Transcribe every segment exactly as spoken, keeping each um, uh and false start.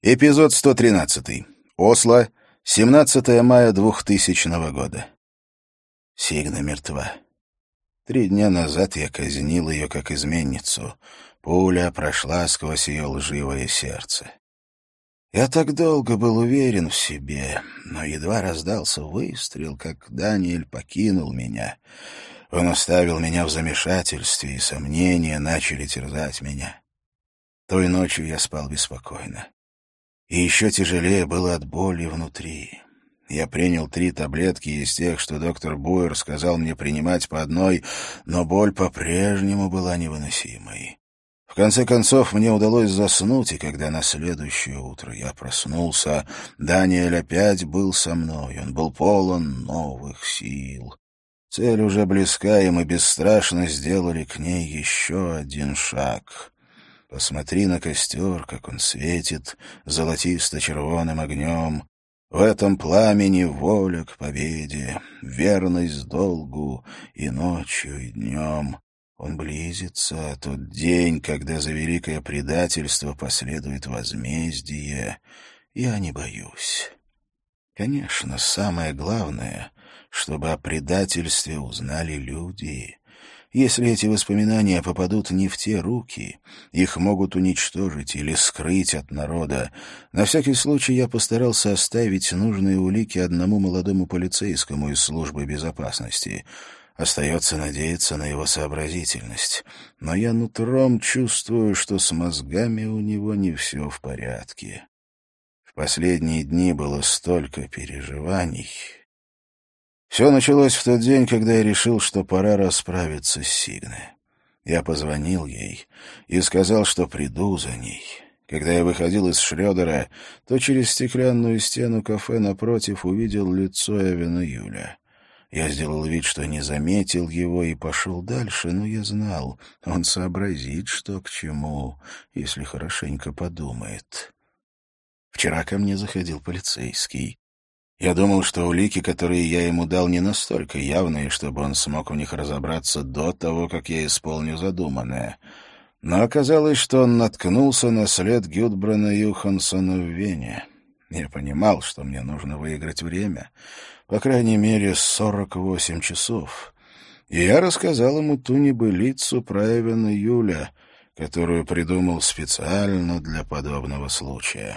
Эпизод сто тринадцатый. Осло, семнадцатое мая двухтысячного года. Сигна мертва. Три дня назад я казнил ее как изменницу. Пуля прошла сквозь ее лживое сердце. Я так долго был уверен в себе, но едва раздался выстрел, как Даниэль покинул меня. Он оставил меня в замешательстве, и сомнения начали терзать меня. Той ночью я спал беспокойно. И еще тяжелее было от боли внутри. Я принял три таблетки из тех, что доктор Буэр сказал мне принимать по одной, но боль по-прежнему была невыносимой. В конце концов, мне удалось заснуть, и когда на следующее утро я проснулся, Даниэль опять был со мной, он был полон новых сил. Цель уже близка, и мы бесстрашно сделали к ней еще один шаг. Посмотри на костер, как он светит золотисто-червоным огнем. В этом пламени воля к победе, верность долгу и ночью, и днем. Он близится, тот день, когда за великое предательство последует возмездие. Я не боюсь. Конечно, самое главное, чтобы о предательстве узнали люди. Если эти воспоминания попадут не в те руки, их могут уничтожить или скрыть от народа. На всякий случай я постарался оставить нужные улики одному молодому полицейскому из службы безопасности. Остается надеяться на его сообразительность. Но я нутром чувствую, что с мозгами у него не все в порядке. В последние дни было столько переживаний. Все началось в тот день, когда я решил, что пора расправиться с Сигной. Я позвонил ей и сказал, что приду за ней. Когда я выходил из Шрёдера, то через стеклянную стену кафе напротив увидел лицо Эвена Юля. Я сделал вид, что не заметил его, и пошел дальше, но я знал, он сообразит, что к чему, если хорошенько подумает. Вчера ко мне заходил полицейский. Я думал, что улики, которые я ему дал, не настолько явные, чтобы он смог в них разобраться до того, как я исполню задуманное. Но оказалось, что он наткнулся на след Гюдбрана Юхансона в Вене. Я понимал, что мне нужно выиграть время, по крайней мере, сорок восемь часов. И я рассказал ему ту небылицу про Эвена Юля, которую придумал специально для подобного случая.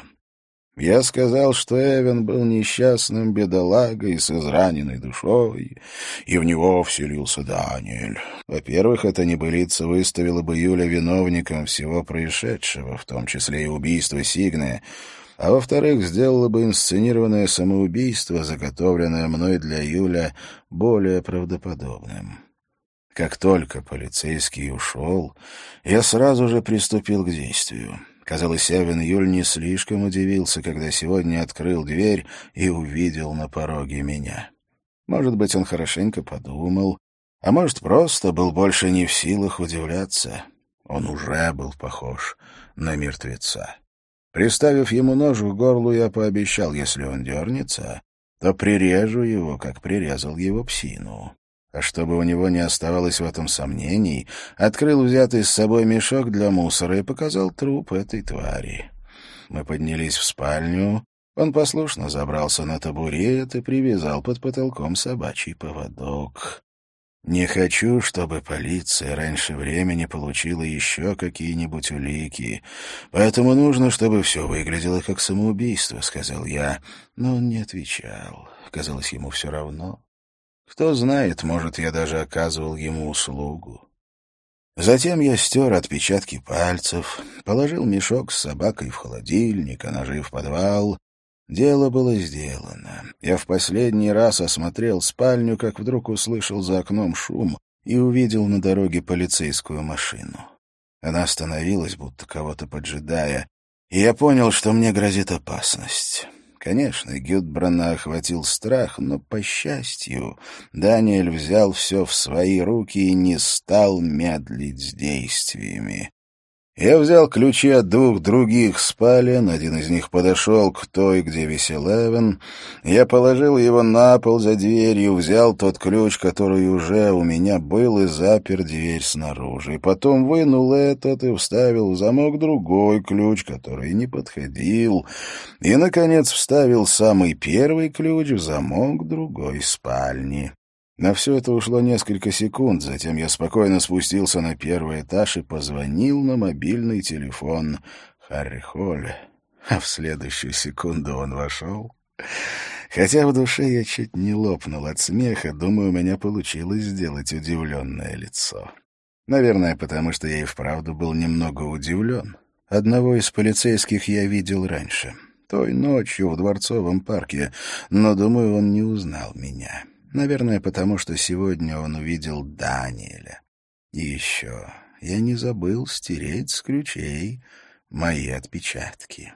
Я сказал, что Эвен был несчастным бедолагой с израненной душой, и в него вселился Даниэль. Во-первых, эта небылица выставила бы Юля виновником всего происшедшего, в том числе и убийства Сигны, а во-вторых, сделала бы инсценированное самоубийство, заготовленное мной для Юля, более правдоподобным. Как только полицейский ушел, я сразу же приступил к действию. Казалось, Эвен Юль не слишком удивился, когда сегодня открыл дверь и увидел на пороге меня. Может быть, он хорошенько подумал, а может, просто был больше не в силах удивляться. Он уже был похож на мертвеца. Приставив ему нож в горло, я пообещал, если он дернется, то прирежу его, как прирезал его псину. А чтобы у него не оставалось в этом сомнений, открыл взятый с собой мешок для мусора и показал труп этой твари. Мы поднялись в спальню. Он послушно забрался на табурет и привязал под потолком собачий поводок. Не хочу, чтобы полиция раньше времени получила еще какие-нибудь улики, поэтому нужно, чтобы все выглядело как самоубийство, — сказал я, но он не отвечал. Казалось, ему все равно. Кто знает, может, я даже оказывал ему услугу. Затем я стер отпечатки пальцев, положил мешок с собакой в холодильник, а ножи в подвал. Дело было сделано. Я в последний раз осмотрел спальню, как вдруг услышал за окном шум и увидел на дороге полицейскую машину. Она остановилась, будто кого-то поджидая, и я понял, что мне грозит опасность. Конечно, Гюдбрана охватил страх, но, по счастью, Даниэль взял все в свои руки и не стал медлить с действиями. Я взял ключи от двух других спален, один из них подошел к той, где висел Эван. Я положил его на пол за дверью, взял тот ключ, который уже у меня был, и запер дверь снаружи. И потом вынул этот и вставил в замок другой ключ, который не подходил. И, наконец, вставил самый первый ключ в замок другой спальни. На все это ушло несколько секунд, затем я спокойно спустился на первый этаж и позвонил на мобильный телефон Харри Холля. А в следующую секунду он вошел. Хотя в душе я чуть не лопнул от смеха, думаю, у меня получилось сделать удивленное лицо. Наверное, потому что я и вправду был немного удивлен. Одного из полицейских я видел раньше, той ночью в Дворцовом парке, но, думаю, он не узнал меня. Наверное, потому что сегодня он увидел Даниэля. И еще я не забыл стереть с ключей мои отпечатки.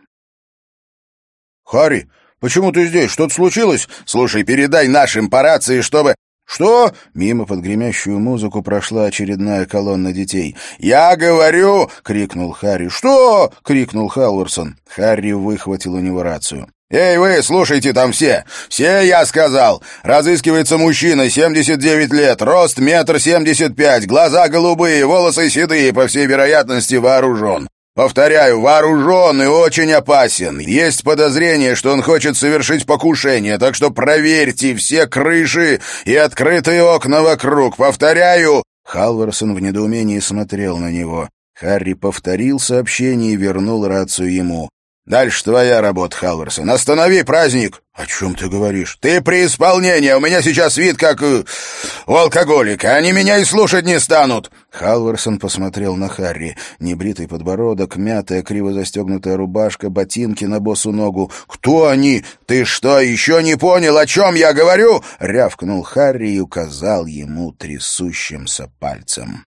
«Харри, почему ты здесь? Что-то случилось? Слушай, передай нашим по рации, чтобы...» «Что?» — мимо под гремящую музыку прошла очередная колонна детей. «Я говорю!» — крикнул Харри. «Что?» — крикнул Халварсон. Харри выхватил у него рацию. «Эй, вы, слушайте там все! Все, я сказал! Разыскивается мужчина, семьдесят девять лет, рост метр семьдесят пять, глаза голубые, волосы седые, по всей вероятности вооружен. Повторяю, вооружен и очень опасен. Есть подозрение, что он хочет совершить покушение, так что проверьте все крыши и открытые окна вокруг. Повторяю!» Халварсон в недоумении смотрел на него. Харри повторил сообщение и вернул рацию ему. «Дальше твоя работа, Халварсон. Останови праздник!» «О чем ты говоришь?» «Ты при исполнении. У меня сейчас вид как э, у алкоголика. Они меня и слушать не станут!» Халварсон посмотрел на Харри. Небритый подбородок, мятая, криво застегнутая рубашка, ботинки на босу ногу. «Кто они? Ты что, еще не понял, о чем я говорю?» Рявкнул Харри и указал ему трясущимся пальцем.